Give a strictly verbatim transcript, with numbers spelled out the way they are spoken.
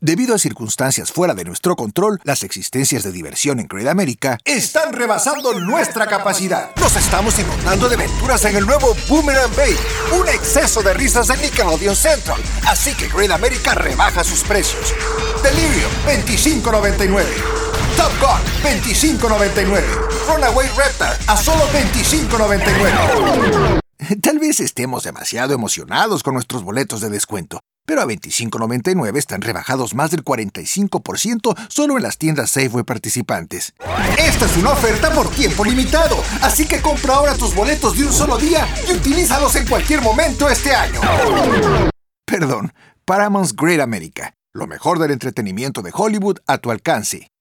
Debido a circunstancias fuera de nuestro control, las existencias de diversión en Great America están rebasando nuestra capacidad. Nos estamos inundando de aventuras en el nuevo Boomerang Bay, un exceso de risas en Nickelodeon Central. Así que Great America rebaja sus precios. Delirium, veinticinco noventa y nueve. Top Gun, veinticinco noventa y nueve. Runaway Reptar, a solo veinticinco noventa y nueve. Tal vez estemos demasiado emocionados con nuestros boletos de descuento, pero a veinticinco noventa y nueve están rebajados más del cuarenta y cinco por ciento solo en las tiendas Safeway participantes. Esta es una oferta por tiempo limitado, así que compra ahora tus boletos de un solo día y utilízalos en cualquier momento este año. Perdón, Paramount's Great America, lo mejor del entretenimiento de Hollywood a tu alcance.